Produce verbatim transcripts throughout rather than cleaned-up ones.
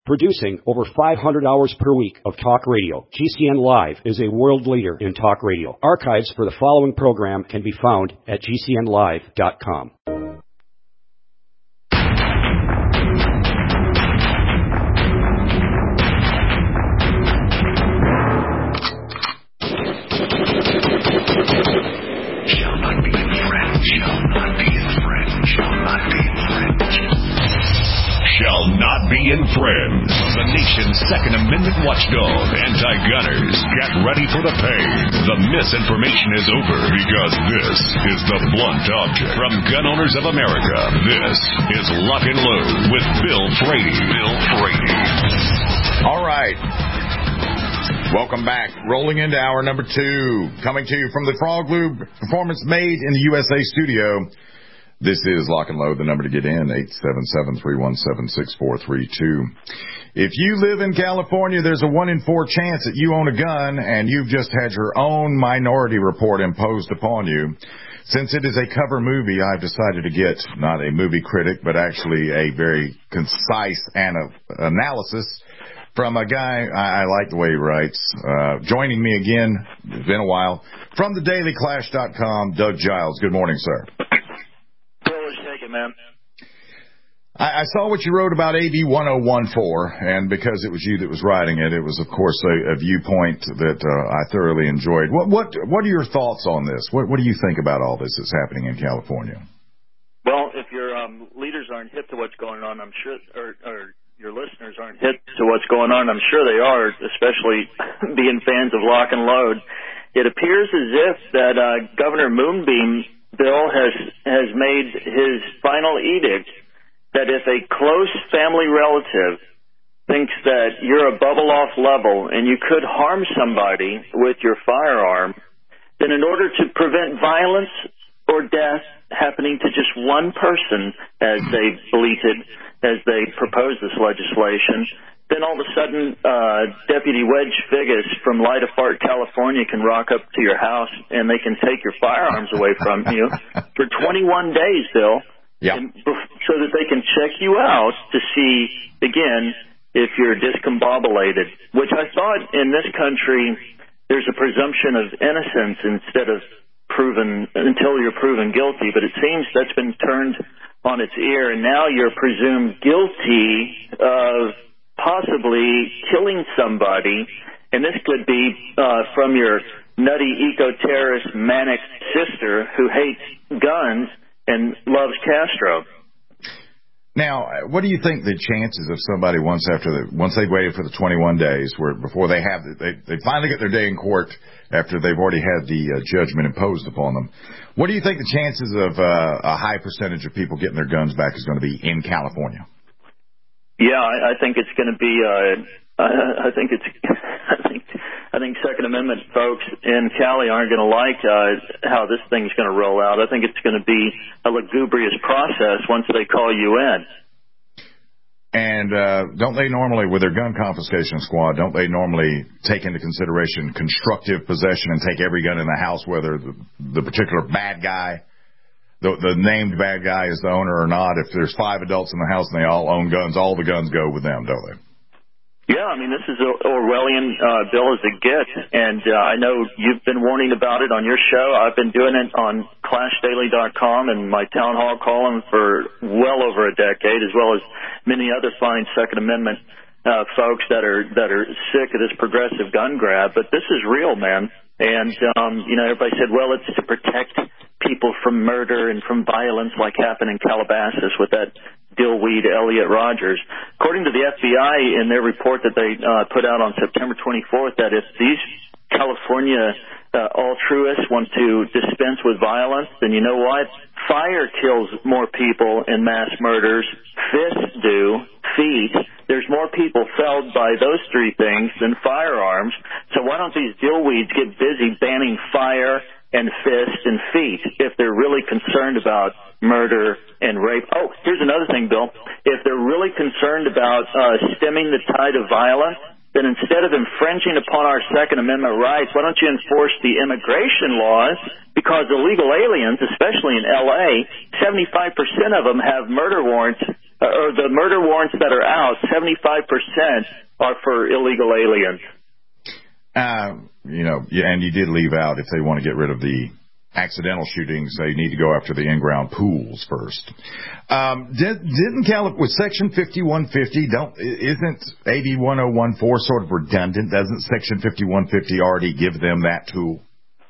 Producing over five hundred hours per week of talk radio, G C N Live is a world leader in talk radio. Archives for the following program can be found at G C N live dot com. Shall not be infringed. The nation's Second Amendment watchdog, anti-gunners, get ready for the pain. The misinformation is over because this is the blunt object. From Gun Owners of America, this is Lock and Load with Bill Frady. Bill Frady. All right. Welcome back. Rolling into hour number two. Coming to you from the Frog Lube Performance Made in the U S A studio. This is Lock and Load. The number to get in, eight seven seven, three one seven, six four three two. If you live in California, there's a one in four chance that you own a gun and you've just had your own minority report imposed upon you. Since it is a cover movie, I've decided to get not a movie critic, but actually a very concise ana- analysis from a guy, I, I like the way he writes. Uh, joining me again, it's been a while, from the daily clash dot com, Doug Giles. Good morning, sir. Man. I, I saw what you wrote about A B one oh one four, and because it was you that was writing it, it was, of course, a, a viewpoint that uh, I thoroughly enjoyed. What what what are your thoughts on this? What what do you think about all this that's happening in California? Well, if your um, leaders aren't hip to what's going on, I'm sure, or, or your listeners aren't hip to what's going on, I'm sure they are, especially being fans of Lock and Load. It appears as if that uh, Governor Moonbeam Bill has has made his final edict that if a close family relative thinks that you're a bubble-off level and you could harm somebody with your firearm, then in order to prevent violence or death happening to just one person, as they bleated, as they proposed this legislation, then all of a sudden, uh, Deputy Wedge Figgis from Light of Fart, California can rock up to your house and they can take your firearms away from you for twenty-one days, Bill, yep. and, so that they can check you out to see, again, if you're discombobulated, which I thought in this country there's a presumption of innocence instead of proven, until you're proven guilty, but it seems that's been turned on its ear, and now you're presumed guilty of possibly killing somebody, and this could be uh, from your nutty eco-terrorist manic sister who hates guns and loves Castro. Now, what do you think the chances of somebody once after the once they've waited for the twenty-one days, where before they have the, they they finally get their day in court after they've already had the uh, judgment imposed upon them? What do you think the chances of uh, a high percentage of people getting their guns back is going to be in California? Yeah, I, I think it's going to be. Uh, I, I think it's. I think. I think Second Amendment folks in Cali aren't going to like uh, how this thing's going to roll out. I think it's going to be a lugubrious process once they call you in. And uh, don't they normally, with their gun confiscation squad, don't they normally take into consideration constructive possession and take every gun in the house, whether the, the particular bad guy, The, the named bad guy is the owner or not? If there's five adults in the house and they all own guns, all the guns go with them, don't they? Yeah, I mean, this is an Orwellian uh, bill as it gets, and uh, I know you've been warning about it on your show. I've been doing it on clash daily dot com and my town hall column for well over a decade, as well as many other fine Second Amendment uh, folks that are that are sick of this progressive gun grab. But this is real, man. And, um, you know, everybody said, well, it's to protect people from murder and from violence like happened in Calabasas with that dillweed Elliot Rogers. According to the F B I in their report that they uh, put out on September twenty-fourth, that if these California uh, altruists want to dispense with violence, then you know what? Fire kills more people in mass murders. Fists do. Feet. There's more people felled by those three things than firearms. So why don't these dillweeds get busy banning fire and fist and feet if they're really concerned about murder and rape? Oh, here's another thing, Bill. If they're really concerned about uh, stemming the tide of violence, then instead of infringing upon our Second Amendment rights, why don't you enforce the immigration laws? Because illegal aliens, especially in L A, seventy-five percent of them have murder warrants or the murder warrants that are out, seventy-five percent are for illegal aliens. Uh, you know, yeah, and you did leave out, if they want to get rid of the accidental shootings, they need to go after the in-ground pools first. Um, did, didn't Calif- with Section fifty-one fifty, don't, isn't A B one oh one four sort of redundant? Doesn't Section fifty-one fifty already give them that tool?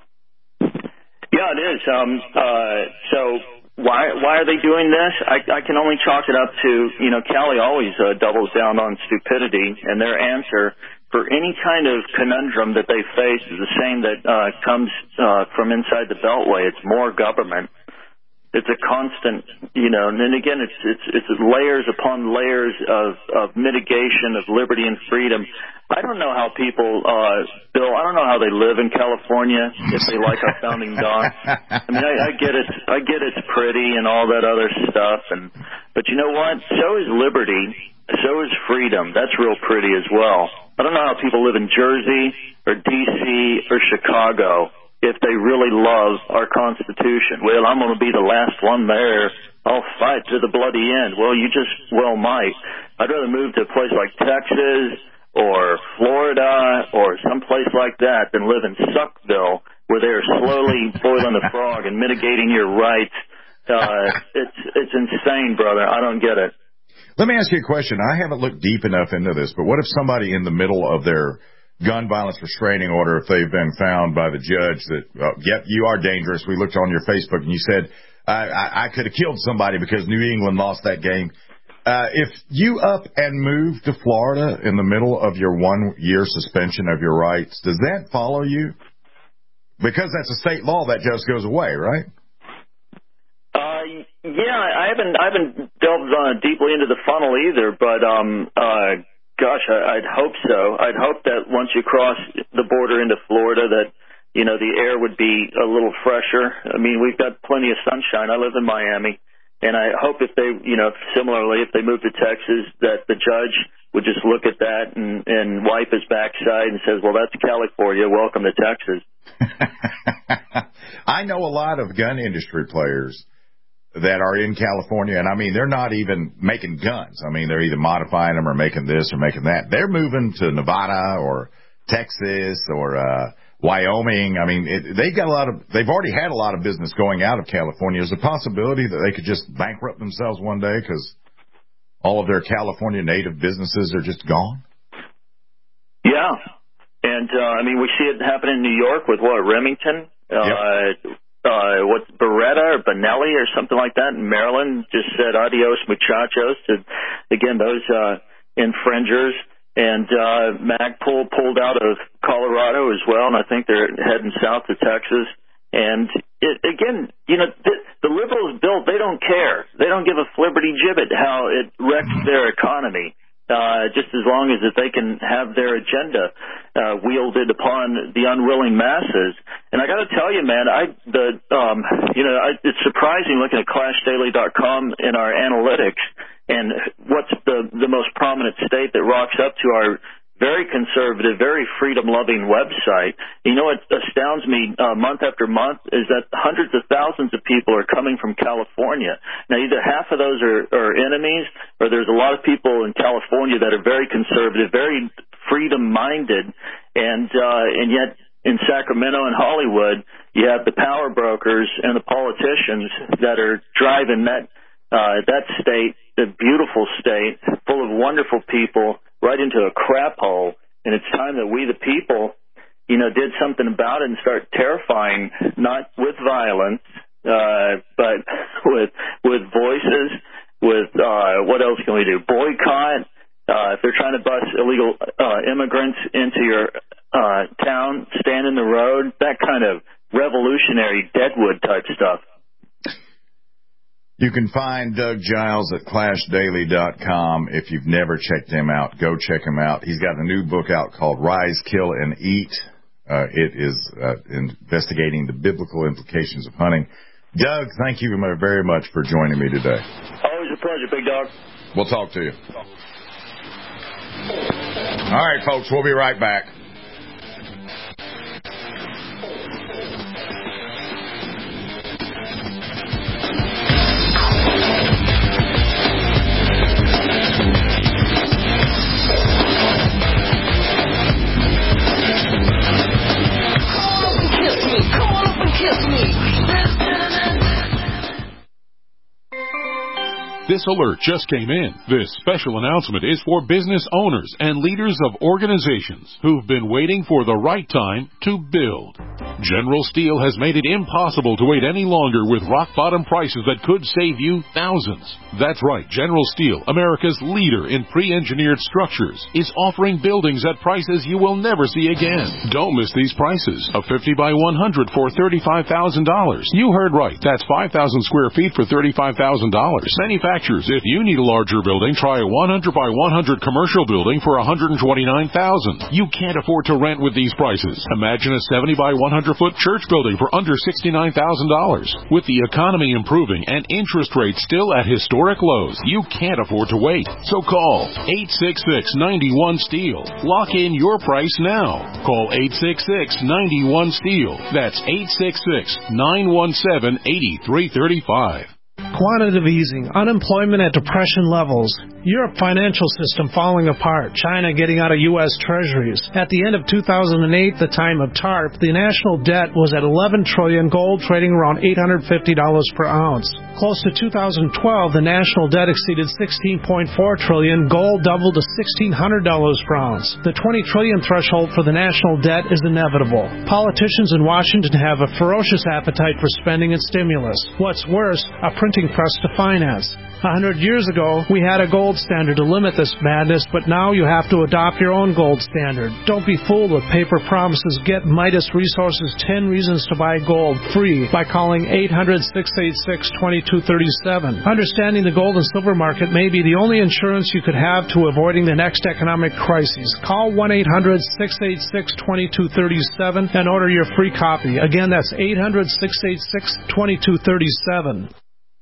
Yeah, it is. Um, uh, so why why are they doing this? I, I can only chalk it up to, you know, Cali always uh, doubles down on stupidity, and their answer for any kind of conundrum that they face is the same that uh, comes uh, from inside the Beltway. It's more government. It's a constant, you know, and then again, it's it's it's layers upon layers of, of mitigation of liberty and freedom. I don't know how people, uh, Bill, I don't know how they live in California if they like our founding docs. I mean, I, I get it, I get it's pretty and all that other stuff, and but you know what? So is liberty, so is freedom. That's real pretty as well. I don't know how people live in Jersey or D C or Chicago if they really love our Constitution. Well, I'm going to be the last one there. I'll fight to the bloody end. Well, you just well might. I'd rather move to a place like Texas or Florida or someplace like that than live in Suckville where they're slowly boiling the frog and mitigating your rights. Uh, it's it's insane, brother. I don't get it. Let me ask you a question. I haven't looked deep enough into this, but what if somebody in the middle of their gun violence restraining order, if they've been found by the judge that, uh, yep, you are dangerous. We looked on your Facebook and you said, I, I, I could have killed somebody because New England lost that game. Uh, if you up and move to Florida in the middle of your one year suspension of your rights, does that follow you? Because that's a state law, that just goes away, right? Uh, yeah, I haven't, I haven't delved uh, deeply into the funnel either, but, um, uh, gosh, I, I'd hope so. I'd hope that once you cross the border into Florida that, you know, the air would be a little fresher. I mean, we've got plenty of sunshine. I live in Miami, and I hope if they, you know, similarly, if they move to Texas, that the judge would just look at that and, and wipe his backside and says, well, that's California. Welcome to Texas. I know a lot of gun industry players that are in California, and I mean, they're not even making guns. I mean, they're either modifying them or making this or making that. They're moving to Nevada or Texas or uh Wyoming. I mean, it, they've got a lot of, they've already had a lot of business going out of California. There's a possibility that they could just bankrupt themselves one day because all of their California native businesses are just gone. Yeah. And, uh, I mean, we see it happen in New York with what, Remington? Uh, yep. Uh, what, Beretta or Benelli or something like that in Maryland just said adios muchachos to, again, those, uh, infringers. And, uh, Magpul pulled out of Colorado as well, and I think they're heading south to Texas. And it, again, you know, the, the liberals built, they don't care. They don't give a flibberty gibbet how it wrecks their economy. Uh, just as long as if they can have their agenda uh, wielded upon the unwilling masses. And I got to tell you, man, I the um, you know I, it's surprising looking at Clash Daily dot com in our analytics and what's the the most prominent state that rocks up to our very conservative, very freedom-loving website. You know what astounds me uh, month after month is that hundreds of thousands of people are coming from California. Now, either half of those are, are enemies, or there's a lot of people in California that are very conservative, very freedom-minded, and uh, and yet in Sacramento and Hollywood, you have the power brokers and the politicians that are driving that uh, that state, the beautiful state, full of wonderful people, right into a crap hole. And it's time that we, the people, you know, did something about it and start terrifying, not with violence, uh, but with with voices, with uh, what else can we do? Boycott. Uh, if they're trying to bust illegal uh, immigrants into your uh, town, stand in the road, that kind of revolutionary Deadwood type stuff. You can find Doug Giles at Clash Daily dot com. If you've never checked him out, go check him out. He's got a new book out called Rise, Kill, and Eat. Uh, it is uh, investigating the biblical implications of hunting. Doug, thank you very much for joining me today. Always a pleasure, big dog. We'll talk to you. All right, folks, we'll be right back. This alert just came in. This special announcement is for business owners and leaders of organizations who've been waiting for the right time to build. General Steel has made it impossible to wait any longer with rock-bottom prices that could save you thousands. That's right, General Steel, America's leader in pre-engineered structures, is offering buildings at prices you will never see again. Don't miss these prices. A fifty by one hundred for thirty-five thousand dollars. You heard right. That's five thousand square feet for thirty-five thousand dollars. Manufacturers, if you need a larger building, try a one hundred by one hundred commercial building for one hundred twenty-nine thousand dollars. You can't afford to rent with these prices. Imagine a seventy by one hundred foot church building for under sixty-nine thousand dollars. With the economy improving and interest rates still at historic lows, you can't afford to wait. So call eight six six, nine one, STEEL. Lock in your price now. Call eight six six, nine one, STEEL. That's eight six six, nine one seven, eight three three five. Quantitative easing, unemployment at depression levels, Europe financial system falling apart, China getting out of U S Treasuries. At the end of two thousand eight, the time of TARP, the national debt was at eleven trillion dollars, gold trading around eight hundred fifty dollars per ounce. Close to two thousand twelve, the national debt exceeded sixteen point four trillion dollars, gold doubled to sixteen hundred dollars per ounce. The twenty trillion dollars threshold for the national debt is inevitable. Politicians in Washington have a ferocious appetite for spending and stimulus. What's worse, a printing press to finance. A hundred years ago, we had a gold standard to limit this madness, but now you have to adopt your own gold standard. Don't be fooled with paper promises. Get Midas Resources ten Reasons to Buy Gold free by calling eight hundred, six eight six, two two three seven. Understanding the gold and silver market may be the only insurance you could have to avoiding the next economic crisis. Call one eight hundred, six eight six, two two three seven and order your free copy. Again, that's eight hundred, six eight six, two two three seven.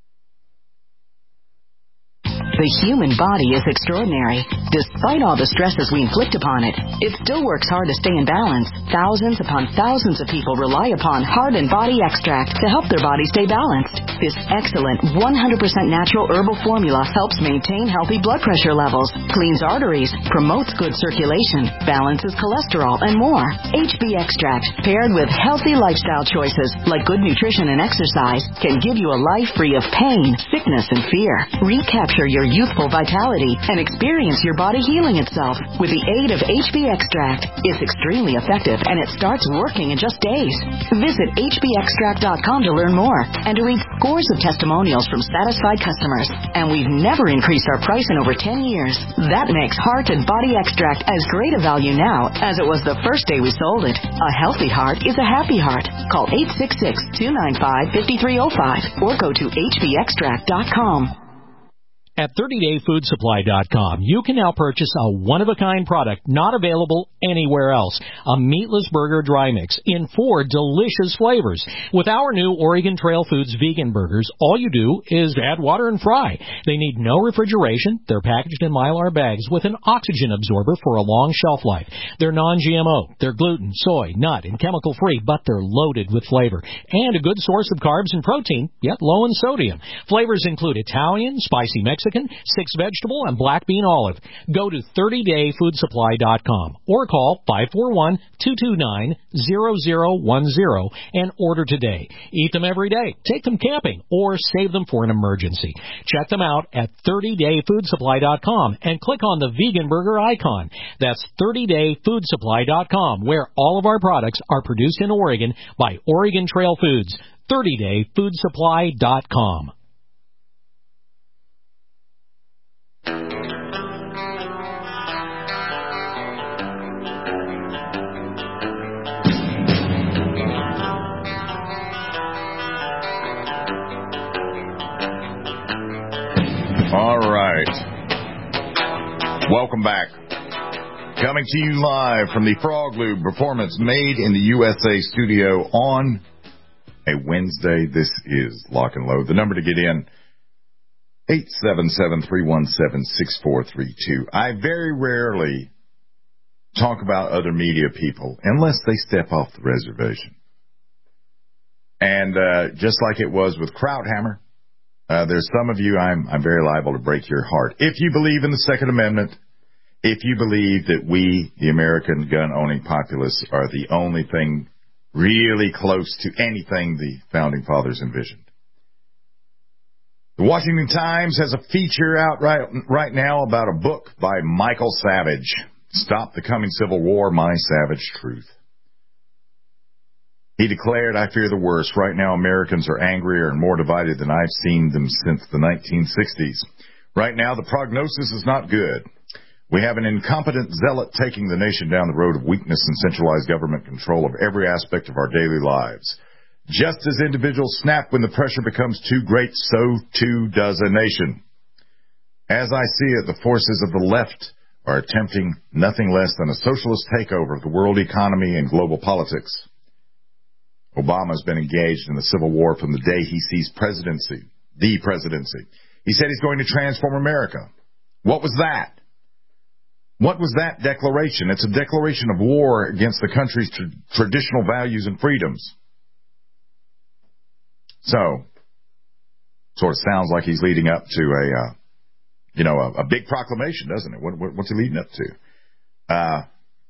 The human body is extraordinary. Despite all the stresses we inflict upon it, it still works hard to stay in balance. Thousands upon thousands of people rely upon Heart and Body Extract to help their body stay balanced. This excellent one hundred percent natural herbal formula helps maintain healthy blood pressure levels, cleans arteries, promotes good circulation, balances cholesterol, and more. H B Extract, paired with healthy lifestyle choices like good nutrition and exercise, can give you a life free of pain, sickness, and fear. Recapture your youthful vitality and experience your body healing itself with the aid of H B Extract. It's extremely effective and it starts working in just days. Visit H B extract dot com to learn more and to read scores of testimonials from satisfied customers. And we've never increased our price in over ten years. That makes Heart and Body Extract as great a value now as it was the first day we sold it. A healthy heart is a happy heart. Call eight six six, two nine five, five three zero five or go to H B extract dot com. At thirty day food supply dot com, you can now purchase a one-of-a-kind product not available anywhere else, a meatless burger dry mix in four delicious flavors. With our new Oregon Trail Foods vegan burgers, all you do is add water and fry. They need no refrigeration. They're packaged in Mylar bags with an oxygen absorber for a long shelf life. They're non G M O. They're gluten, soy, nut, and chemical-free, but they're loaded with flavor. And a good source of carbs and protein, yet low in sodium. Flavors include Italian, spicy Mexican, six vegetable, and black bean olive. Go to thirty day food supply dot com or call five four one, two two nine, zero zero one zero and order today. Eat them every day, take them camping, or save them for an emergency. Check them out at thirty day food supply dot com and click on the vegan burger icon. That's thirty day food supply dot com, where all of our products are produced in Oregon by Oregon Trail Foods. thirty day food supply dot com. All right. Welcome back. Coming to you live from the Frog Lube Performance Made in the U S A studio on a Wednesday. This is Lock and Load. The number to get in, eight seven seven, three one seven, six four three two. I very rarely talk about other media people unless they step off the reservation. And uh, just like it was with Krauthammer, Uh, there's some of you, I'm, I'm very liable to break your heart. If you believe in the Second Amendment, if you believe that we, the American gun-owning populace, are the only thing really close to anything the Founding Fathers envisioned, The Washington Times has a feature out right, right now about a book by Michael Savage, Stop the Coming Civil War, My Savage Truth. He declared, I fear the worst. Right now, Americans are angrier and more divided than I've seen them since the nineteen sixties. Right now, the prognosis is not good. We have an incompetent zealot taking the nation down the road of weakness and centralized government control of every aspect of our daily lives. Just as individuals snap when the pressure becomes too great, so too does a nation. As I see it, the forces of the left are attempting nothing less than a socialist takeover of the world economy and global politics. Obama has been engaged in the Civil War from the day he seized presidency, the presidency. He said he's going to transform America. What was that? What was that declaration? It's a declaration of war against the country's tra- traditional values and freedoms. So, sort of sounds like he's leading up to a, uh, you know, a, a big proclamation, doesn't it? What, what, what's he leading up to? Uh,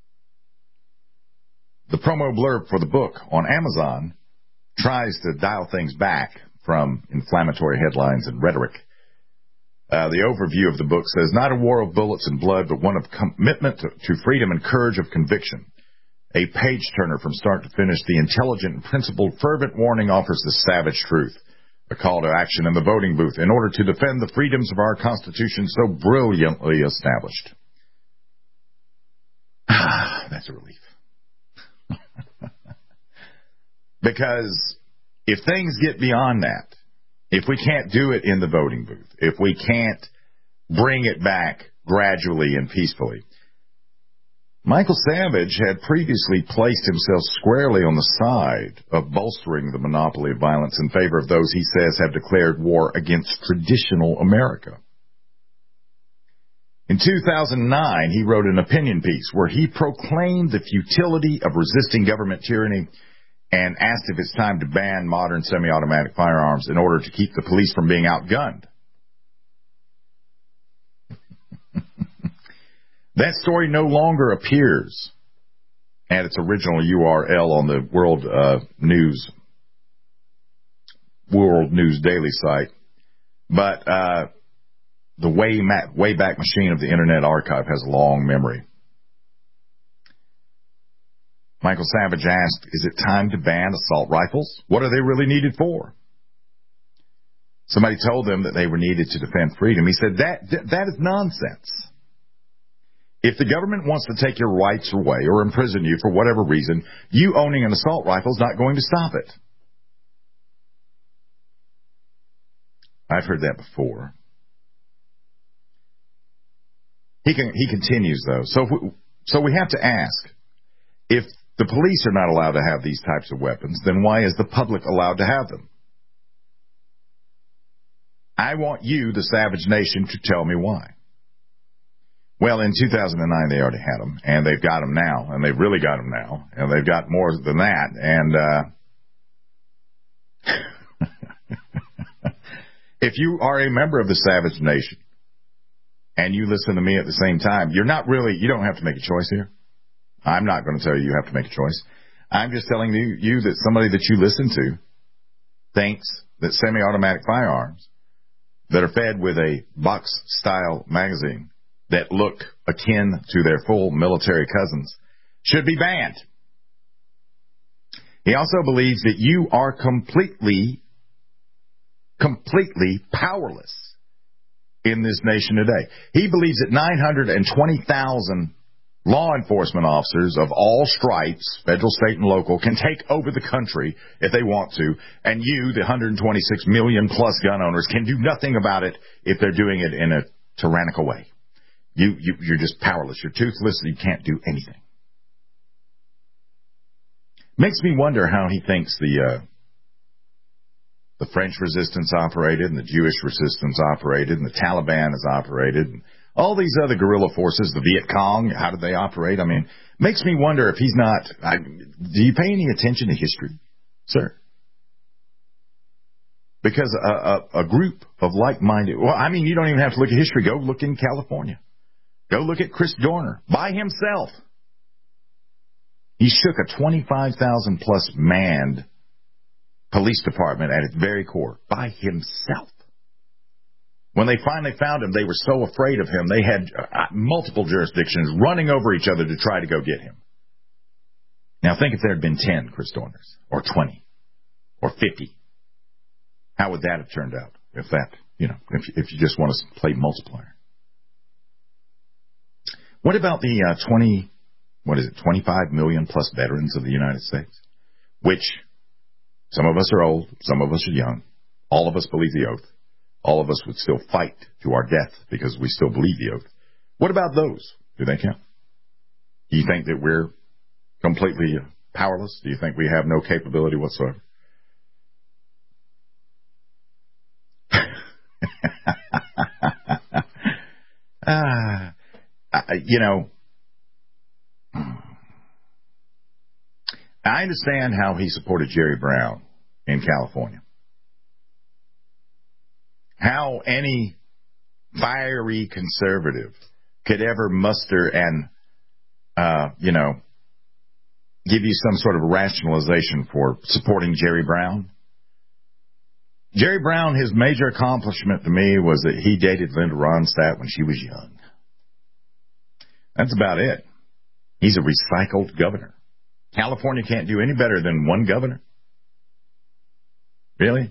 the promo blurb for the book on Amazon tries to dial things back from inflammatory headlines and rhetoric. Uh, the overview of the book says, not a war of bullets and blood, but one of commitment to, to freedom and courage of conviction. A page-turner from start to finish, the intelligent and principled fervent warning offers the savage truth, a call to action in the voting booth in order to defend the freedoms of our Constitution so brilliantly established. That's a relief. Because if things get beyond that, if we can't do it in the voting booth, if we can't bring it back gradually and peacefully, Michael Savage had previously placed himself squarely on the side of bolstering the monopoly of violence in favor of those he says have declared war against traditional America. In two thousand nine, he wrote an opinion piece where he proclaimed the futility of resisting government tyranny and asked if it's time to ban modern semi-automatic firearms in order to keep the police from being outgunned. That story no longer appears at its original U R L on the World uh, News World News Daily site, but uh, the way ma- Wayback Machine of the Internet Archive has a long memory. Michael Savage asked, is it time to ban assault rifles? What are they really needed for? Somebody told them that they were needed to defend freedom. He said, that that is nonsense. If the government wants to take your rights away or imprison you for whatever reason, you owning an assault rifle is not going to stop it. I've heard that before. He can, he continues, though. So, if we, so we have to ask, if the police are not allowed to have these types of weapons, then why is the public allowed to have them? I want you, the savage nation, to tell me why. Well, in two thousand nine, they already had them, and they've got them now, and they've really got them now, and they've got more than that, and uh, if you are a member of the savage nation, and you listen to me at the same time, you're not really, you don't have to make a choice here. I'm not going to tell you you have to make a choice. I'm just telling you, you that somebody that you listen to thinks that semi-automatic firearms that are fed with a box-style magazine that look akin to their full military cousins should be banned. He also believes that you are completely, completely powerless in this nation today. He believes that nine hundred twenty thousand law enforcement officers of all stripes, federal, state, and local, can take over the country if they want to, and you, the one hundred twenty-six million plus gun owners, can do nothing about it if they're doing it in a tyrannical way. You, you, you're just powerless. You're toothless. You can't do anything. Makes me wonder how he thinks the uh, the French resistance operated, and the Jewish resistance operated, and the Taliban has operated, and all these other guerrilla forces, the Viet Cong, how did they operate? I mean, makes me wonder if he's not. I, do you pay any attention to history, sir? Because a, a, a group of like-minded. Well, I mean, you don't even have to look at history. Go look in California. Go look at Chris Dorner by himself. He shook a twenty-five thousand plus manned police department at its very core by himself. When they finally found him, they were so afraid of him, they had uh, multiple jurisdictions running over each other to try to go get him. Now think if there had been ten Chris Dorners, or twenty, or fifty. How would that have turned out? If that, you know, if, if you just want to play multiplier. What about the uh, twenty, what is it, twenty-five million plus veterans of the United States? Which, some of us are old, some of us are young. All of us believe the oath. All of us would still fight to our death because we still believe the oath. What about those? Do they count? Do you think that we're completely powerless? Do you think we have no capability whatsoever? uh, you know, I understand how he supported Jerry Brown in California. How any fiery conservative could ever muster and, uh, you know, give you some sort of rationalization for supporting Jerry Brown. Jerry Brown, his major accomplishment to me was that he dated Linda Ronstadt when she was young. That's about it. He's a recycled governor. California can't do any better than one governor. Really?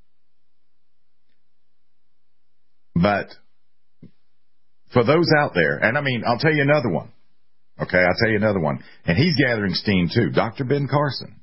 But for those out there, and I mean, I'll tell you another one. Okay, I'll tell you another one. And he's gathering steam too. Doctor Ben Carson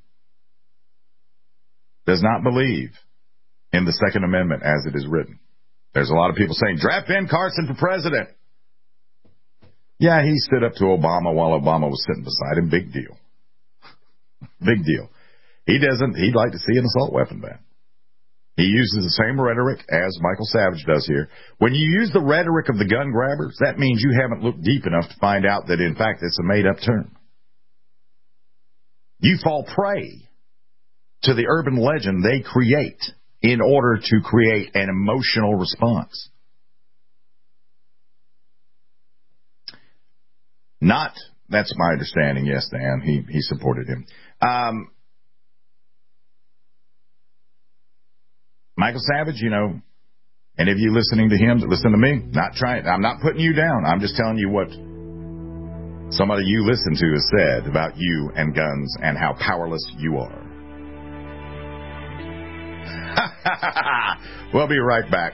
does not believe in the Second Amendment as it is written. There's a lot of people saying, draft Ben Carson for president. Yeah, he stood up to Obama while Obama was sitting beside him. Big deal. Big deal. He doesn't, he'd like to see an assault weapon ban. He uses the same rhetoric as Michael Savage does here. When you use the rhetoric of the gun grabbers, that means you haven't looked deep enough to find out that, in fact, it's a made-up term. You fall prey to the urban legend they create in order to create an emotional response. Not, that's my understanding, yes, Dan, he, he supported him. Um, Michael Savage, you know, any of you listening to him that listen to me, not trying, I'm not putting you down. I'm just telling you what somebody you listen to has said about you and guns and how powerless you are. We'll be right back.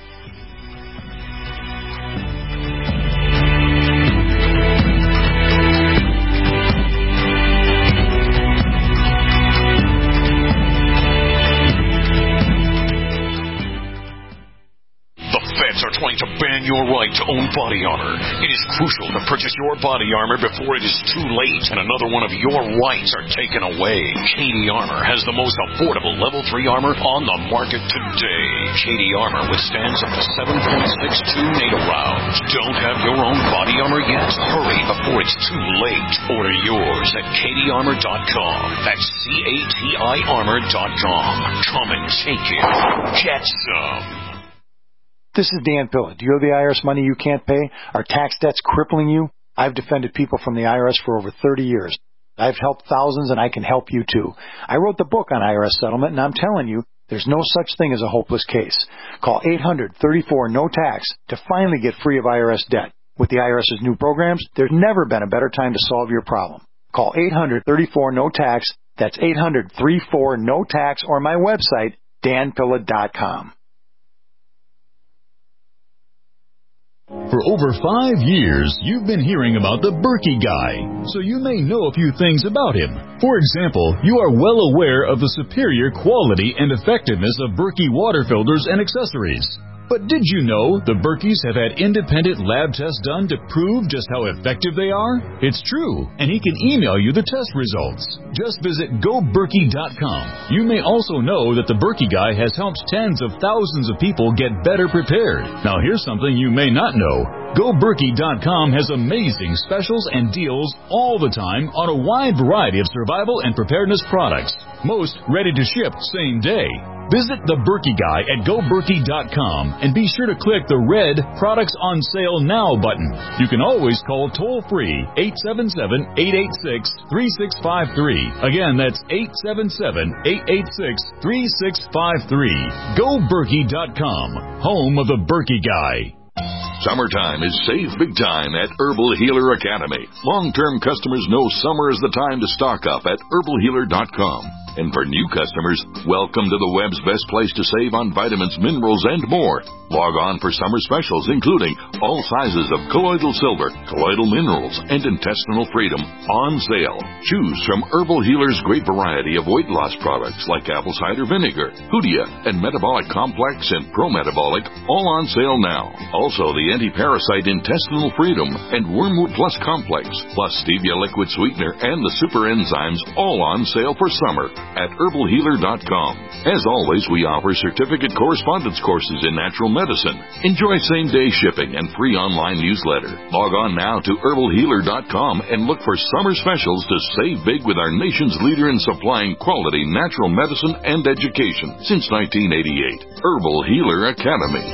Are trying to ban your right to own body armor. It is crucial to purchase your body armor before it is too late and another one of your rights are taken away. Cady Armor has the most affordable level three armor on the market today. Cady Armor withstands up to seven point six two NATO rounds. Don't have your own body armor yet? Hurry before it's too late. Order yours at Cady Armor dot com. That's C A T I Armor dot com. Come and take it. Get some. This is Dan Pilla. Do you owe the I R S money you can't pay? Are tax debts crippling you? I've defended people from the I R S for over thirty years. I've helped thousands, and I can help you too. I wrote the book on I R S settlement, and I'm telling you, there's no such thing as a hopeless case. Call eight hundred, thirty-four, no tax to finally get free of I R S debt. With the IRS's new programs, there's never been a better time to solve your problem. Call eight hundred, thirty-four, no tax. That's eight hundred, thirty-four, no tax, or my website, Dan Pilla dot com. For over five years, you've been hearing about the Berkey Guy, so you may know a few things about him. For example, you are well aware of the superior quality and effectiveness of Berkey water filters and accessories. But did you know the Berkeys have had independent lab tests done to prove just how effective they are? It's true, and he can email you the test results. Just visit Go Berkey dot com. You may also know that the Berkey Guy has helped tens of thousands of people get better prepared. Now here's something you may not know. Go Berkey dot com has amazing specials and deals all the time on a wide variety of survival and preparedness products. Most ready to ship same day. Visit the Berkey Guy at Go Berkey dot com and be sure to click the red Products on Sale Now button. You can always call toll-free eight seven seven, eight eight six, three six five three. Again, that's eight seven seven, eight eight six, three six five three. Go Berkey dot com, home of the Berkey Guy. Summertime is save big time at Herbal Healer Academy. Long-term customers know summer is the time to stock up at herbal healer dot com. And for new customers, welcome to the web's best place to save on vitamins, minerals, and more. Log on for summer specials, including all sizes of colloidal silver, colloidal minerals, and intestinal freedom on sale. Choose from Herbal Healer's great variety of weight loss products like apple cider vinegar, Hoodia, and Metabolic Complex and Pro-Metabolic, all on sale now. Also, the anti-parasite intestinal freedom and Wormwood Plus Complex, plus stevia liquid sweetener and the super enzymes, all on sale for summer at herbal healer dot com. As always, we offer certificate correspondence courses in natural medicine. Enjoy same-day shipping and free online newsletter. Log on now to herbal healer dot com and look for summer specials to save big with our nation's leader in supplying quality natural medicine and education since nineteen eighty-eight. Herbal Healer Academy.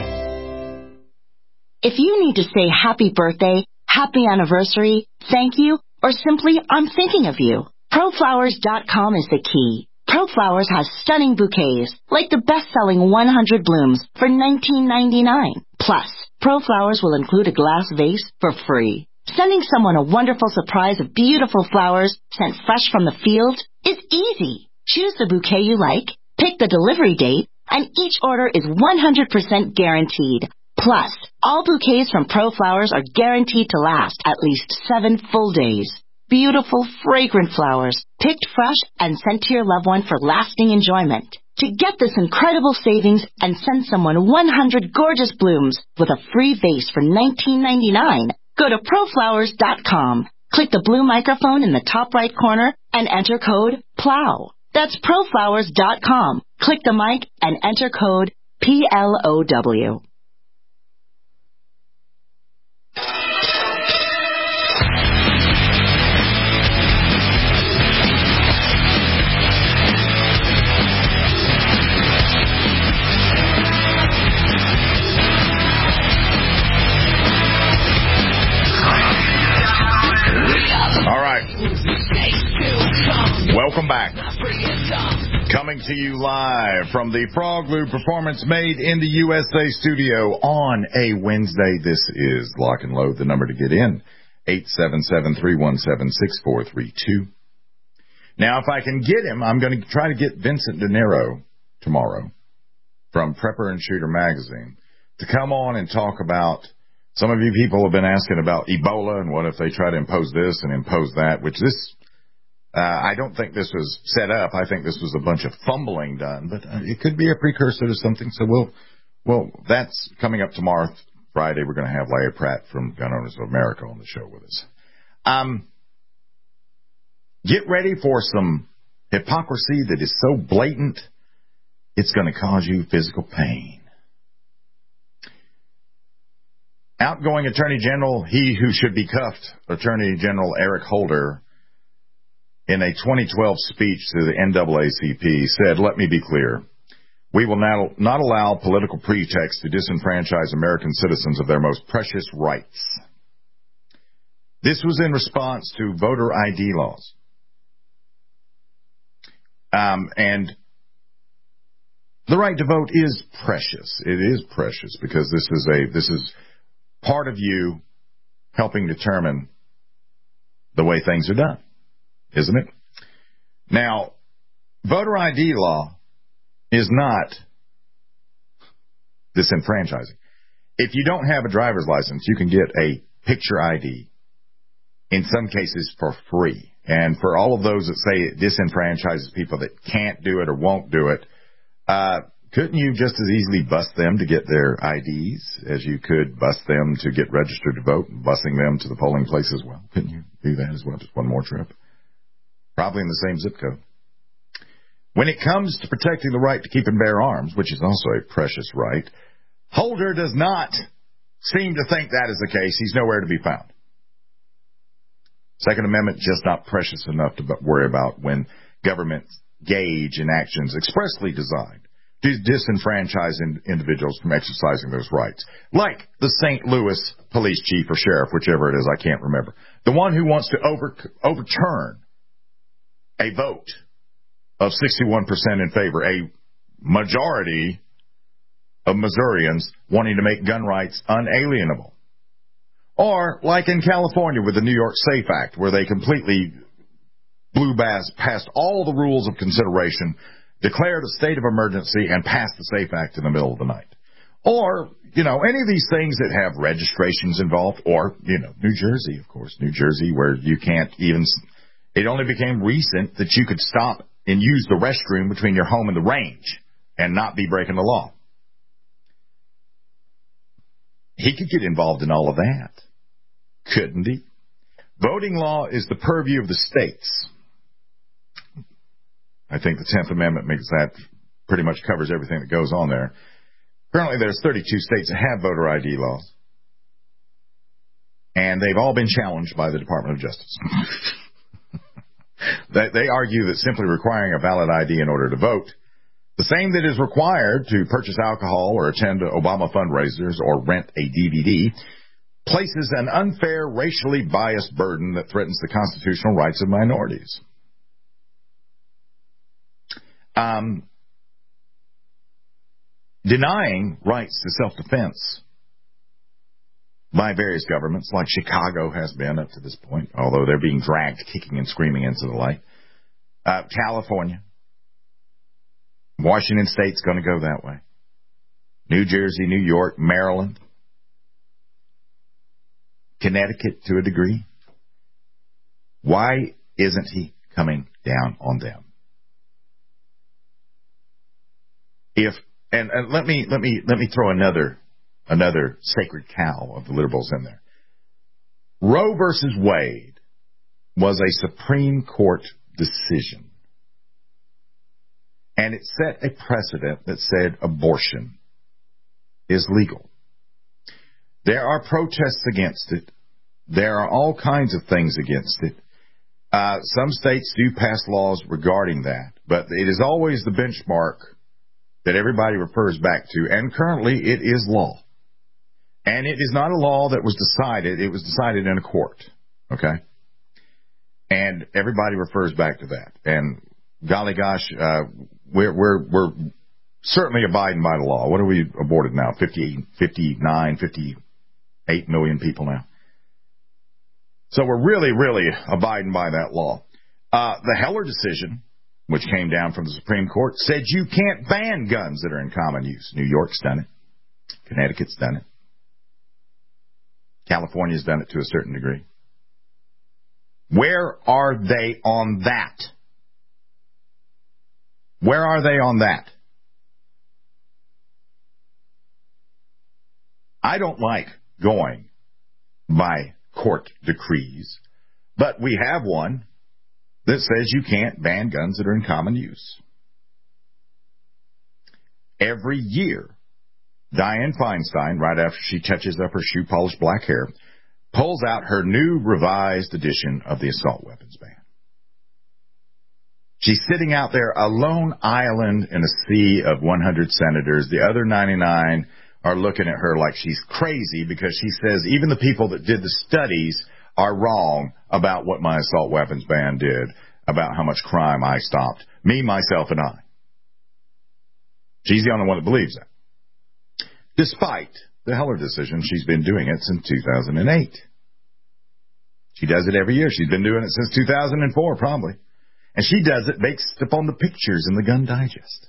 If you need to say happy birthday, happy anniversary, thank you, or simply I'm thinking of you, pro flowers dot com is the key. ProFlowers has stunning bouquets, like the best-selling one hundred blooms for nineteen ninety-nine. Plus, ProFlowers will include a glass vase for free. Sending someone a wonderful surprise of beautiful flowers sent fresh from the field is easy. Choose the bouquet you like, pick the delivery date, and each order is one hundred percent guaranteed. Plus, all bouquets from ProFlowers are guaranteed to last at least seven full days. Beautiful, fragrant flowers, picked fresh and sent to your loved one for lasting enjoyment. To get this incredible savings and send someone one hundred gorgeous blooms with a free vase for nineteen ninety-nine, go to pro flowers dot com. Click the blue microphone in the top right corner and enter code PLOW. That's pro flowers dot com. Click the mic and enter code P L O W. Welcome back. Coming to you live from the Frog Lube Performance Made in the U S A studio on a Wednesday. This is Lock and Load. The number to get in, eight seven seven, three one seven, six four three two. Now, if I can get him, I'm going to try to get Vincent De Niro tomorrow from Prepper and Shooter magazine to come on and talk about, some of you people have been asking about Ebola and what if they try to impose this and impose that, which this, uh, I don't think this was set up. I think this was a bunch of fumbling done, but uh, it could be a precursor to something. So we'll, well, that's coming up tomorrow, Friday. We're going to have Larry Pratt from Gun Owners of America on the show with us. Um, get ready for some hypocrisy that is so blatant, it's going to cause you physical pain. Outgoing Attorney General, he who should be cuffed, Attorney General Eric Holder, in a twenty twelve speech to the N double A C P, said, "Let me be clear. We will not, not allow political pretext to disenfranchise American citizens of their most precious rights." This was in response to voter I D laws. Um, and the right to vote is precious. It is precious because this is a this is part of you helping determine the way things are done, isn't it? Now, voter I D law is not disenfranchising. If you don't have a driver's license, you can get a picture I D, in some cases for free. And for all of those that say it disenfranchises people that can't do it or won't do it, uh, couldn't you just as easily bust them to get their I Ds as you could bust them to get registered to vote, and busing them to the polling place as well? Couldn't you do that as well? Just one more trip. Probably in the same zip code. When it comes to protecting the right to keep and bear arms, which is also a precious right, Holder does not seem to think that is the case. He's nowhere to be found. Second Amendment just not precious enough to worry about when governments gauge in actions expressly designed disenfranchise in, individuals from exercising those rights. Like the Saint Louis police chief or sheriff, whichever it is, I can't remember. The one who wants to over, overturn a vote of sixty-one percent in favor, a majority of Missourians wanting to make gun rights unalienable. Or like in California with the New York SAFE Act, where they completely blew past all the rules of consideration, declared a state of emergency, and passed the SAFE Act in the middle of the night. Or, you know, any of these things that have registrations involved, or, you know, New Jersey, of course, New Jersey, where you can't even, it only became recent that you could stop and use the restroom between your home and the range and not be breaking the law. He could get involved in all of that, couldn't he? Voting law is the purview of the states. I think the tenth Amendment makes that, pretty much covers everything that goes on there. Currently, there's thirty-two states that have voter I D laws, and they've all been challenged by the Department of Justice. they, they argue that simply requiring a valid I D in order to vote, the same that is required to purchase alcohol or attend Obama fundraisers or rent a D V D, places an unfair, racially biased burden that threatens the constitutional rights of minorities. Um, denying rights to self-defense by various governments, like Chicago has been up to this point, although they're being dragged kicking and screaming into the light. Uh, California. Washington State's going to go that way. New Jersey, New York, Maryland. Connecticut to a degree. Why isn't he coming down on them? If and, and let me let me let me throw another another sacred cow of the liberals in there. Roe versus Wade was a Supreme Court decision, and it set a precedent that said abortion is legal. There are protests against it. There are all kinds of things against it. Uh, some states do pass laws regarding that, but it is always the benchmark that everybody refers back to, and currently it is law. And it is not a law that was decided. It was decided in a court, okay? And everybody refers back to that. And golly gosh, uh, we're, we're, we're certainly abiding by the law. What are we aborted now? fifty, fifty-nine, fifty-eight million people now. So we're really, really abiding by that law. Uh, the Heller decision, which came down from the Supreme Court, said you can't ban guns that are in common use. New York's done it. Connecticut's done it. California's done it to a certain degree. Where are they on that? Where are they on that? I don't like going by court decrees, but we have one that says you can't ban guns that are in common use. Every year, Dianne Feinstein, right after she touches up her shoe-polished black hair, pulls out her new revised edition of the assault weapons ban. She's sitting out there, a lone island in a sea of one hundred senators. The other ninety-nine are looking at her like she's crazy because she says even the people that did the studies are wrong about what my assault weapons ban did, about how much crime I stopped, me, myself, and I. She's the only one that believes that. Despite the Heller decision, she's been doing it since two thousand eight. She does it every year. She's been doing it since two thousand four, probably. And she does it based upon the pictures in the Gun Digest.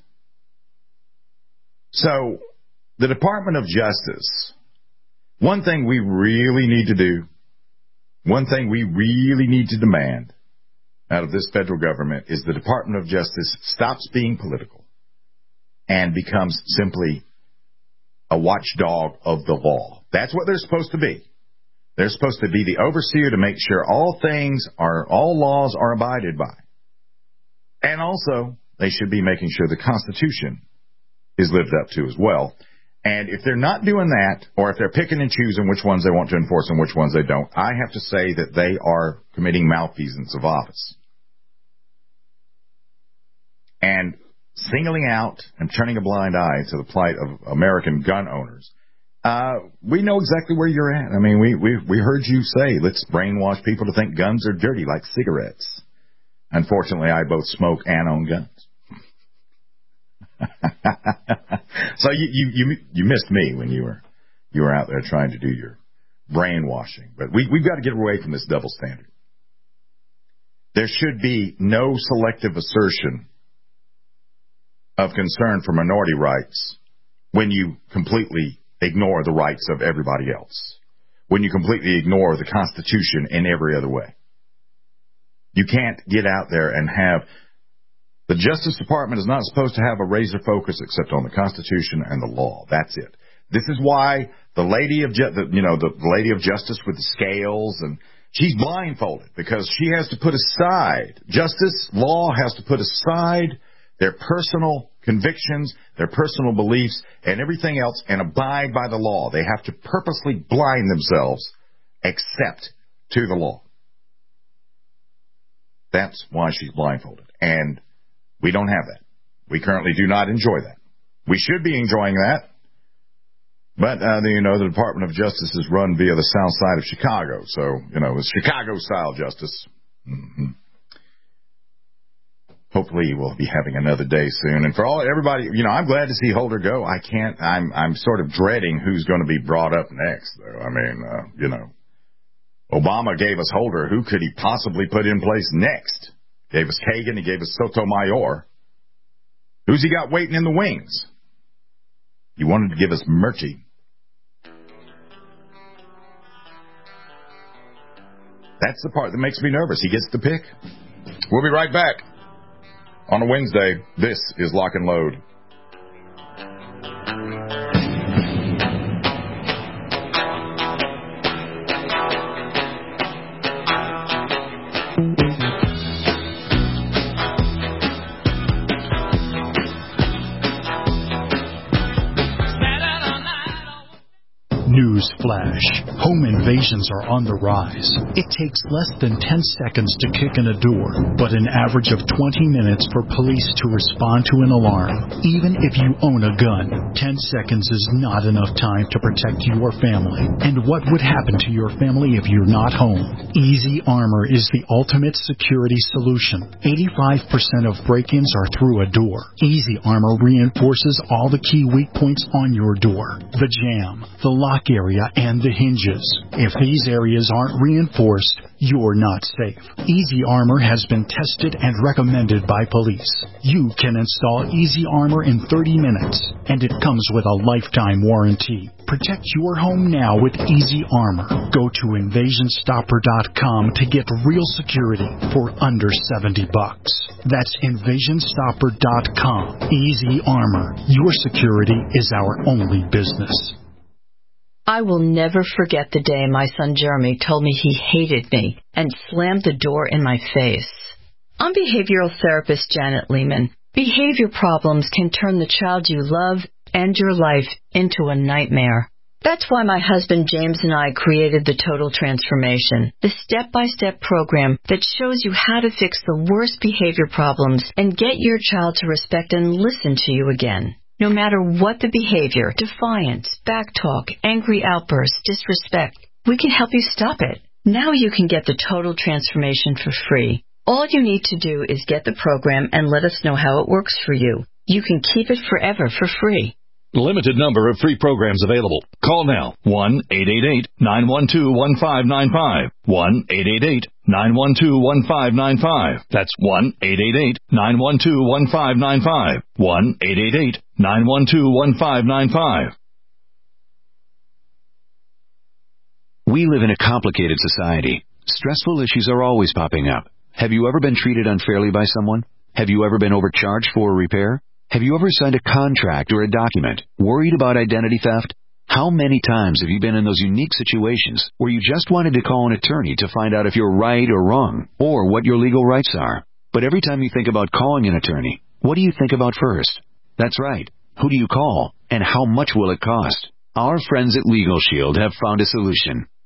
So, the Department of Justice, one thing we really need to do, one thing we really need to demand out of this federal government is the Department of Justice stops being political and becomes simply a watchdog of the law. That's what they're supposed to be. They're supposed to be the overseer to make sure all things are, all laws are abided by. And also, they should be making sure the Constitution is lived up to as well. And if they're not doing that, or if they're picking and choosing which ones they want to enforce and which ones they don't, I have to say that they are committing malfeasance of office. And singling out and turning a blind eye to the plight of American gun owners. Uh, we know exactly where you're at. I mean, we, we, we heard you say, let's brainwash people to think guns are dirty like cigarettes. Unfortunately, I both smoke and own guns. So you, you, you, you missed me when you were, you were out there trying to do your brainwashing. But we, we've got to get away from this double standard. There should be no selective assertion of concern for minority rights when you completely ignore the rights of everybody else, when you completely ignore the Constitution in every other way. You can't get out there and have the Justice Department is not supposed to have a razor focus except on the Constitution and the law. That's it. This is why the lady of ju- the, you know the lady of justice with the scales, and she's blindfolded because she has to put aside justice, law has to put aside their personal convictions, their personal beliefs, and everything else, and abide by the law. They have to purposely blind themselves except to the law. That's why she's blindfolded. And we don't have that. We currently do not enjoy that. We should be enjoying that. But, uh, you know, the Department of Justice is run via the south side of Chicago. So, you know, it's Chicago-style justice. Mm-hmm. Hopefully we'll be having another day soon. And for all everybody, you know, I'm glad to see Holder go. I can't, I'm I'm sort of dreading who's going to be brought up next, though. I mean, uh, you know, Obama gave us Holder. Who could he possibly put in place next? Gave us Kagan. He gave us Sotomayor. Who's he got waiting in the wings? He wanted to give us Murchie. That's the part that makes me nervous. He gets to pick. We'll be right back. On a Wednesday, this is Lock and Load. Newsflash. Home invasions are on the rise. It takes less than ten seconds to kick in a door, but an average of twenty minutes for police to respond to an alarm. Even if you own a gun, ten seconds is not enough time to protect your family. And what would happen to your family if you're not home? Easy Armor is the ultimate security solution. eighty-five percent of break-ins are through a door. Easy Armor reinforces all the key weak points on your door. The jamb, the lock area, and the hinges. If these areas aren't reinforced, you're not safe. Easy Armor has been tested and recommended by police. You can install Easy Armor in thirty minutes, and it comes with a lifetime warranty. Protect your home now with Easy Armor. Go to invasion stopper dot com to get real security for under seventy bucks. That's invasion stopper dot com. Easy Armor. Your security is our only business. I will never forget the day my son Jeremy told me he hated me and slammed the door in my face. I'm behavioral therapist Janet Lehman. Behavior problems can turn the child you love and your life into a nightmare. That's why my husband James and I created the Total Transformation, the step-by-step program that shows you how to fix the worst behavior problems and get your child to respect and listen to you again. No matter what the behavior, defiance, backtalk, angry outbursts, disrespect, we can help you stop it. Now you can get the Total Transformation for free. All you need to do is get the program and let us know how it works for you. You can keep it forever for free. Limited number of free programs available. Call now. one eight eight eight, nine one two, one five nine five. one eight eight eight, nine one two, one five nine five. That's one eight eight eight, nine one two, one five nine five. one eight eight eight, nine one two, one five nine five. We live in a complicated society. Stressful issues are always popping up. Have you ever been treated unfairly by someone? Have you ever been overcharged for a repair? Have you ever signed a contract or a document worried about identity theft? How many times have you been in those unique situations where you just wanted to call an attorney to find out if you're right or wrong, or what your legal rights are? But every time you think about calling an attorney, what do you think about first? That's right. Who do you call, and how much will it cost? Our friends at Legal Shield have found a solution.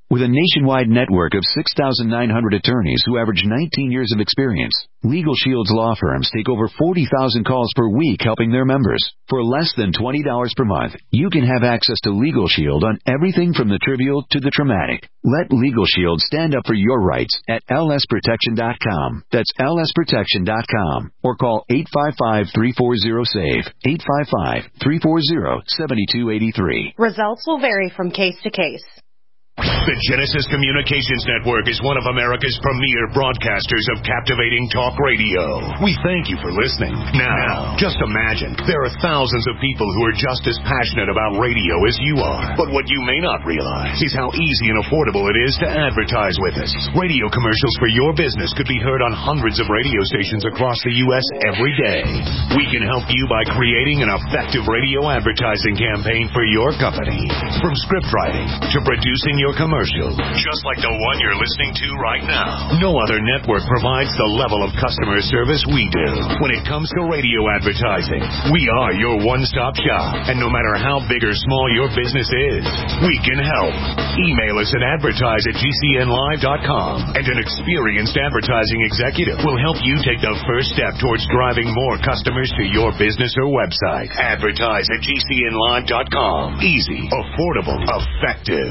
With a nationwide network of six thousand nine hundred attorneys who average nineteen years of experience, Legal Shield's law firms take over forty thousand calls per week helping their members. For less than twenty dollars per month, you can have access to Legal Shield on everything from the trivial to the traumatic. Let Legal Shield stand up for your rights at L S protection dot com. That's L S protection dot com. Or call eight five five, three four zero, S A V E, eight five five, three four zero, seven two eight three. Results will vary from case to case. The Genesis Communications Network is one of America's premier broadcasters of captivating talk radio. We thank you for listening. Now, just imagine, there are thousands of people who are just as passionate about radio as you are. But what you may not realize is how easy and affordable it is to advertise with us. Radio commercials for your business could be heard on hundreds of radio stations across the U S every day. We can help you by creating an effective radio advertising campaign for your company. From script writing to producing your Your commercial, just like the one you're listening to right now. No other network provides the level of customer service we do. When it comes to radio advertising, we are your one-stop shop. And no matter how big or small your business is, we can help. Email us at advertise at G C N live dot com, and an experienced advertising executive will help you take the first step towards driving more customers to your business or website. Advertise at G C N live dot com. Easy, affordable, effective.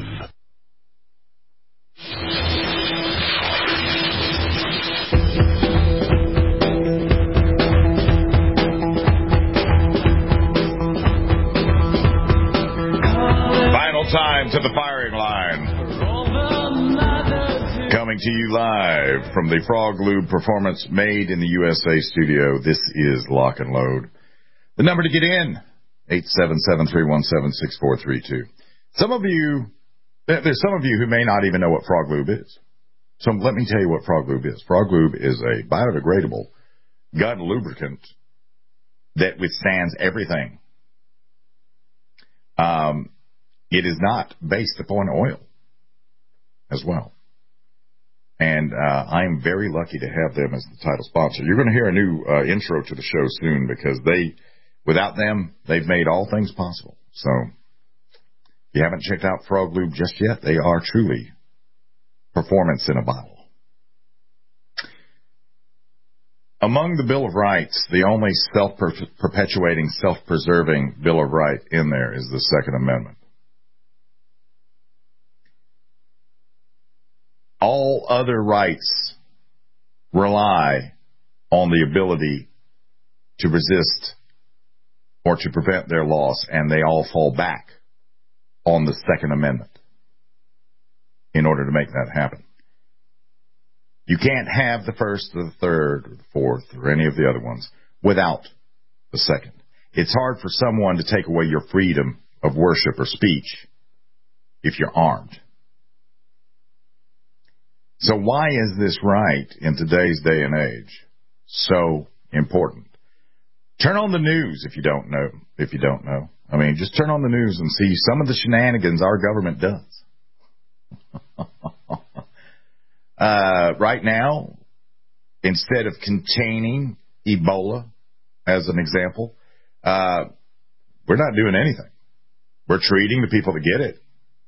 Final time to the firing line. Coming to you live from the Frog Lube Performance Made in the U S A studio, this is Lock and Load. The number to get in, eight seven seven, three one seven, six four three two. Some of you... There's some of you who may not even know what Frog Lube is. So let me tell you what Frog Lube is. Frog Lube is a biodegradable gun lubricant that withstands everything. Um, it is not based upon oil as well. And uh, I'm very lucky to have them as the title sponsor. You're going to hear a new uh, intro to the show soon because they, without them, they've made all things possible. So... if you haven't checked out Frog Lube just yet, they are truly performance in a bottle. Among the Bill of Rights, the only self-perpetuating, self-preserving Bill of Rights in there is the Second Amendment. All other rights rely on the ability to resist or to prevent their loss, and they all fall back on the Second Amendment in order to make that happen. You can't have the first or the third or the fourth or any of the other ones without the second. It's hard for someone to take away your freedom of worship or speech if you're armed. So why is this right in today's day and age so important? Turn on the news if you don't know. If you don't know. I mean, just turn on the news and see some of the shenanigans our government does. uh, right now, instead of containing Ebola, as an example, uh, we're not doing anything. We're treating the people that get it.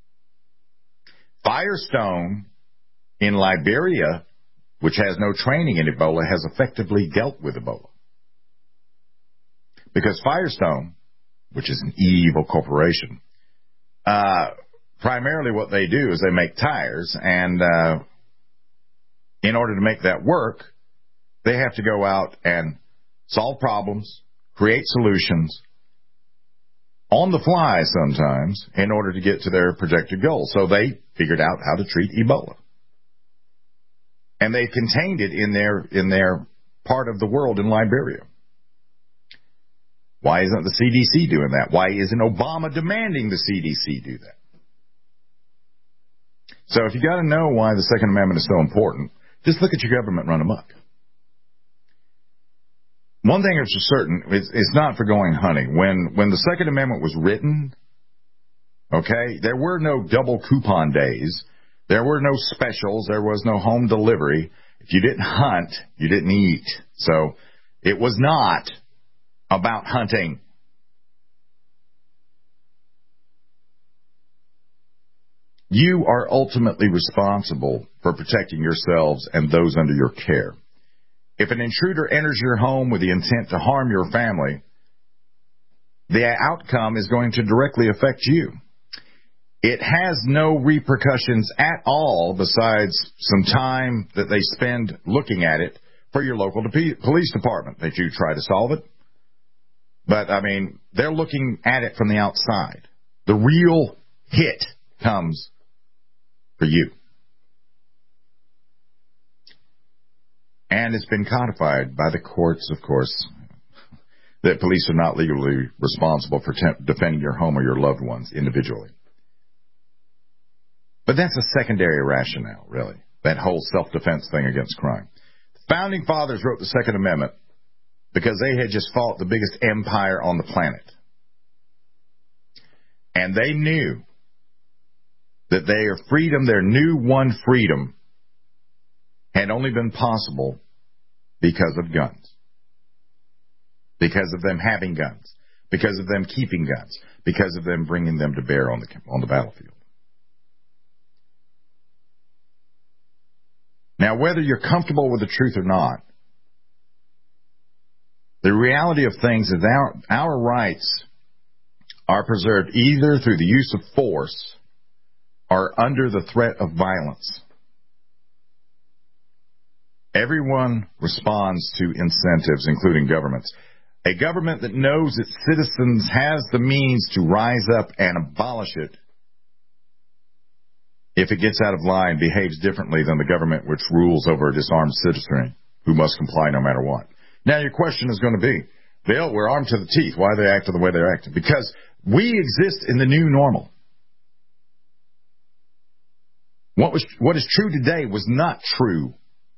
Firestone in Liberia, which has no training in Ebola, has effectively dealt with Ebola. Because Firestone, which is an evil corporation, uh, primarily what they do is they make tires, and uh, in order to make that work, they have to go out and solve problems, create solutions, on the fly sometimes, in order to get to their projected goal. So they figured out how to treat Ebola. And they contained it in their in their part of the world in Liberia. Why isn't the C D C doing that? Why isn't Obama demanding the C D C do that? So if you got to know why the Second Amendment is so important, just look at your government run amok. One thing is for certain, it's, it's not for going hunting. When when the Second Amendment was written, okay, there were no double coupon days. There were no specials. There was no home delivery. If you didn't hunt, you didn't eat. So it was not about hunting. you are ultimately responsible for protecting yourselves and those under your care. If an intruder enters your home with the intent to harm your family, the outcome is going to directly affect you. It has no repercussions at all besides some time that they spend looking at it for your local police department that you try to solve it. But, I mean, they're looking at it from the outside. The real hit comes for you. And it's been codified by the courts, of course, that police are not legally responsible for te- defending your home or your loved ones individually. But that's a secondary rationale, really, that whole self-defense thing against crime. The Founding Fathers wrote the Second Amendment because they had just fought the biggest empire on the planet. And they knew that their freedom, their new won freedom, had only been possible because of guns. Because of them having guns. Because of them keeping guns. Because of them bringing them to bear on the on the battlefield. Now, whether you're comfortable with the truth or not, the reality of things is our, our rights are preserved either through the use of force or under the threat of violence. Everyone responds to incentives, including governments. A government that knows its citizens has the means to rise up and abolish it, if it gets out of line, behaves differently than the government which rules over a disarmed citizenry who must comply no matter what. Now, your question is going to be, Bill, we're armed to the teeth. Why are they acting the way they're acting? Because we exist in the new normal. What was what is true today was not true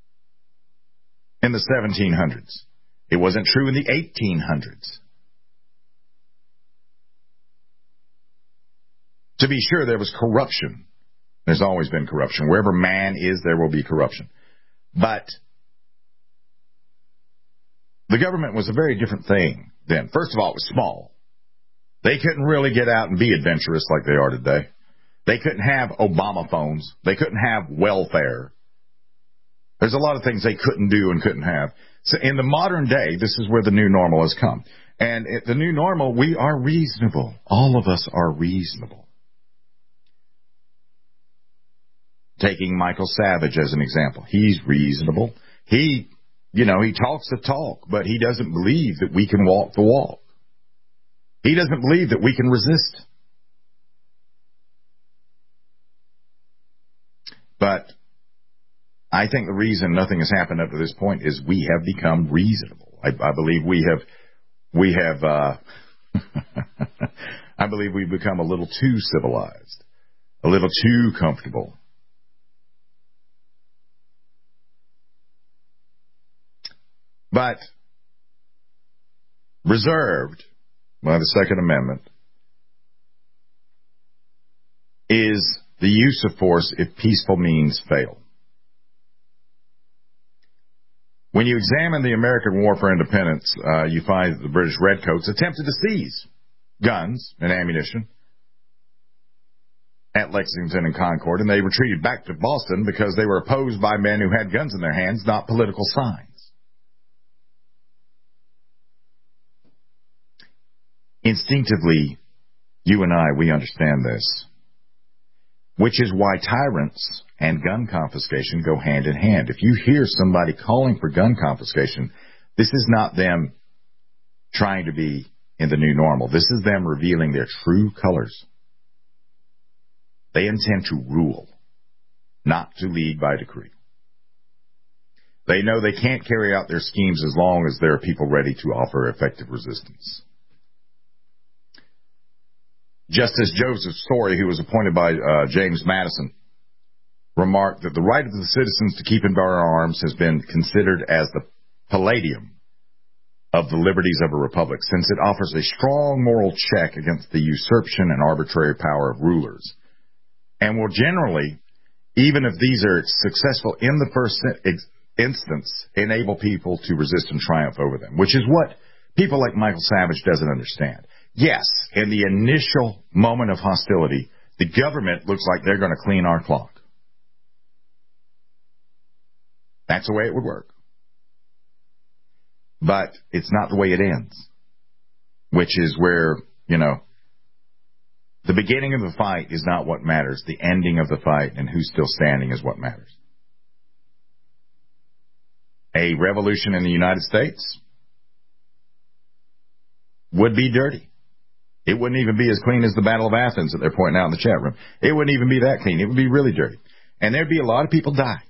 in the seventeen hundreds. It wasn't true in the eighteen hundreds. To be sure, there was corruption. There's always been corruption. Wherever man is, there will be corruption. But the government was a very different thing then. First of all, it was small. They couldn't really get out and be adventurous like they are today. They couldn't have Obama phones. They couldn't have welfare. There's a lot of things they couldn't do and couldn't have. So in the modern day, this is where the new normal has come. And at the new normal, we are reasonable. All of us are reasonable. Taking Michael Savage as an example. He's reasonable. He, you know, he talks the talk, but he doesn't believe that we can walk the walk. He doesn't believe that we can resist. But I think the reason nothing has happened up to this point is we have become reasonable. I, I believe we have, we have, uh, I believe we've become a little too civilized, a little too comfortable. But reserved by the Second Amendment is the use of force if peaceful means fail. When you examine the American War for Independence, uh, you find that the British Redcoats attempted to seize guns and ammunition at Lexington and Concord, and they retreated back to Boston because they were opposed by men who had guns in their hands, not political signs. Instinctively, you and I, we understand this, which is why tyrants and gun confiscation go hand in hand. If you hear somebody calling for gun confiscation, this is not them trying to be in the new normal. This is them revealing their true colors. They intend to rule, not to lead by decree. They know they can't carry out their schemes as long as there are people ready to offer effective resistance. Justice Joseph Story, who was appointed by uh, James Madison, remarked that the right of the citizens to keep and bear arms has been considered as the palladium of the liberties of a republic, since it offers a strong moral check against the usurpation and arbitrary power of rulers, and will generally, even if these are successful in the first instance, enable people to resist and triumph over them, which is what people like Michael Savage doesn't understand. Yes, in the initial moment of hostility, The government looks like they're going to clean our clock. That's the way it would work. But it's not the way it ends, which is where, you know, the beginning of the fight is not what matters. The ending of the fight and who's still standing is what matters. A revolution in the United States would be dirty. It wouldn't even be as clean as the Battle of Athens that they're pointing out in the chat room. It wouldn't even be that clean. It would be really dirty. And there'd be a lot of people die.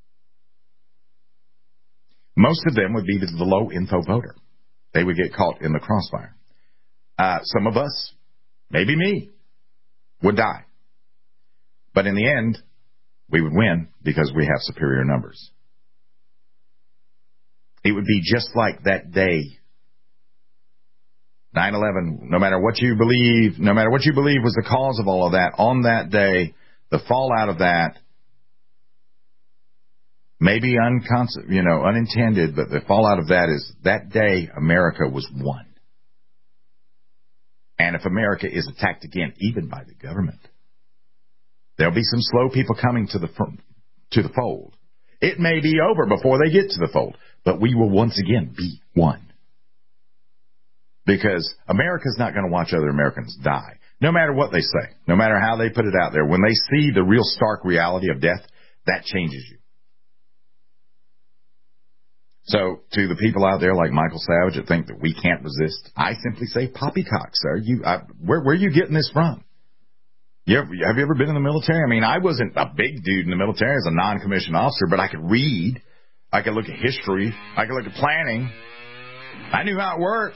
Most of them would be the low-info voter. They would get caught in the crossfire. Uh, some of us, maybe me, would die. But in the end, we would win because we have superior numbers. It would be just like that day, nine eleven, no matter what you believe, no matter what you believe was the cause of all of that, on that day, the fallout of that, maybe uncon- you know, unintended, but the fallout of that is that day America was won. And if America is attacked again, even by the government, there'll be some slow people coming to the to the fold. It may be over before they get to the fold, but we will once again be one. Because America's not going to watch other Americans die, no matter what they say, no matter how they put it out there. When they see the real stark reality of death, that changes you. So, to the people out there like Michael Savage that think that we can't resist, I simply say, poppycock, sir. You, I, where, where are you getting this from? You ever, have you ever been in the military? I mean, I wasn't a big dude in the military as a non-commissioned officer, but I could read. I could look at history. I could look at planning. I knew how it worked.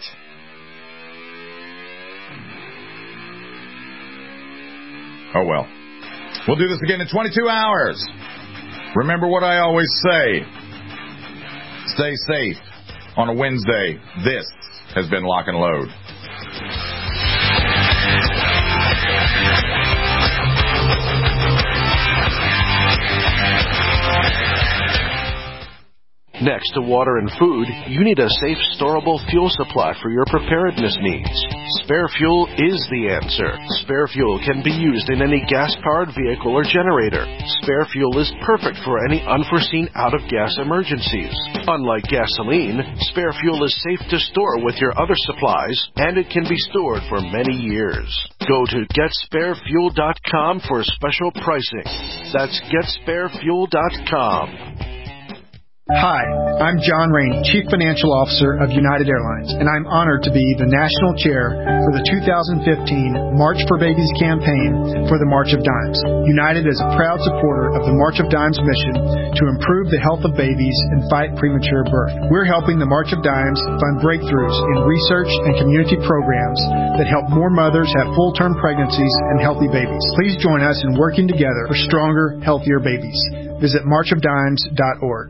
Oh, well. We'll do this again in twenty-two hours. Remember what I always say. Stay safe on a Wednesday. This has been Lock and Load. Next to water and food, you need a safe, storable fuel supply for your preparedness needs. Spare Fuel is the answer. Spare Fuel can be used in any gas-powered vehicle or generator. Spare Fuel is perfect for any unforeseen out-of-gas emergencies. Unlike gasoline, Spare Fuel is safe to store with your other supplies, and it can be stored for many years. Go to get spare fuel dot com for special pricing. That's get spare fuel dot com. Hi, I'm John Rainey, Chief Financial Officer of United Airlines, and I'm honored to be the National Chair for the two thousand fifteen March for Babies campaign for the March of Dimes. United is a proud supporter of the March of Dimes mission to improve the health of babies and fight premature birth. We're helping the March of Dimes fund breakthroughs in research and community programs that help more mothers have full-term pregnancies and healthy babies. Please join us in working together for stronger, healthier babies. Visit march of dimes dot org.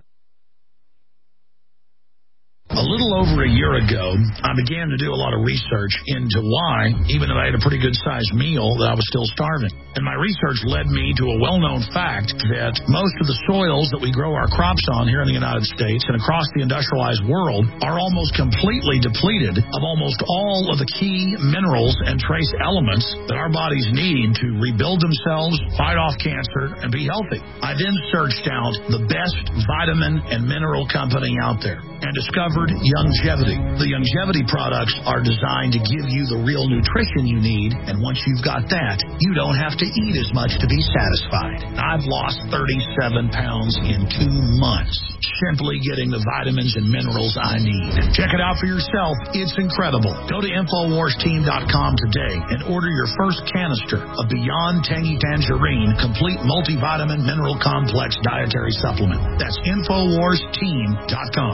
A little over a year ago, I began to do a lot of research into why, even though I had a pretty good-sized meal, that I was still starving. And my research led me to a well-known fact that most of the soils that we grow our crops on here in the United States and across the industrialized world are almost completely depleted of almost all of the key minerals and trace elements that our bodies need to rebuild themselves, fight off cancer, and be healthy. I then searched out the best vitamin and mineral company out there and discovered Youngevity. The Youngevity products are designed to give you the real nutrition you need, and once you've got that, you don't have to eat as much to be satisfied. I've lost thirty-seven pounds in two months, simply getting the vitamins and minerals I need. Check it out for yourself. It's incredible. Go to infowars team dot com today and order your first canister of Beyond Tangy Tangerine Complete Multivitamin Mineral Complex Dietary Supplement. That's infowars team dot com.